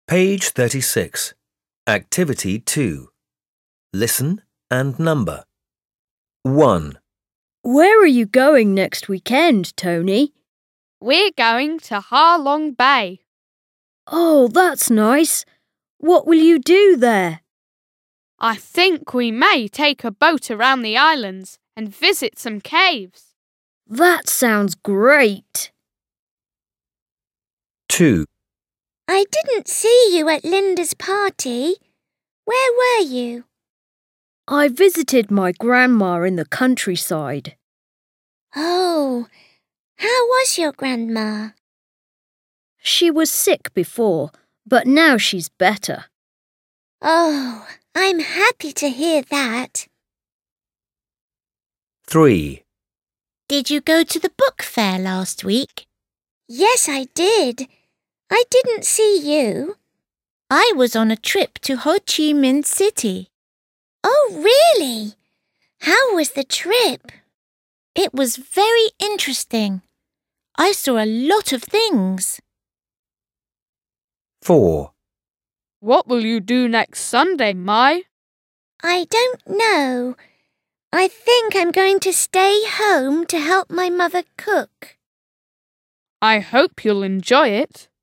Page 36. Activity 2. Listen and number. 1, Where are you going next weekend, Tony? We're going to Ha Long Bay. Oh, that's nice. What will you do there? I think we may take a boat around the islands and visit some caves. That sounds great. 2, I didn't see you at Linda's party. Where were you? I visited my grandma in the countryside. Oh, how was your grandma? She was sick before, but now she's better. Oh, I'm happy to hear that. 3, Did you go to the book fair last week? Yes, I did. I didn't see you. I was on a trip to Ho Chi Minh City. Oh, really? How was the trip? It was very interesting. I saw a lot of things. 4, What will you do next Sunday, Mai? I don't know. I think I'm going to stay home to help my mother cook. I hope you'll enjoy it.